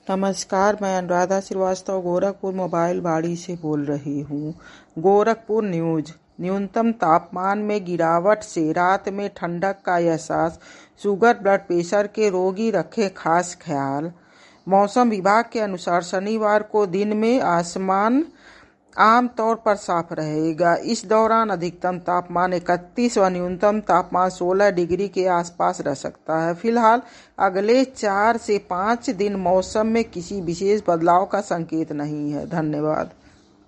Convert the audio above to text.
नमस्कार, मैं अनुराधा श्रीवास्तव गोरखपुर मोबाइल बाड़ी से बोल रही हूँ। गोरखपुर न्यूज। न्यूनतम तापमान में गिरावट से रात में ठंडक का एहसास, शुगर ब्लड प्रेशर के रोगी रखें खास ख्याल। मौसम विभाग के अनुसार शनिवार को दिन में आसमान आमतौर पर साफ रहेगा। इस दौरान अधिकतम तापमान 31 व न्यूनतम तापमान 16 डिग्री के आसपास रह सकता है। फिलहाल अगले 4 से 5 दिन मौसम में किसी विशेष बदलाव का संकेत नहीं है। धन्यवाद।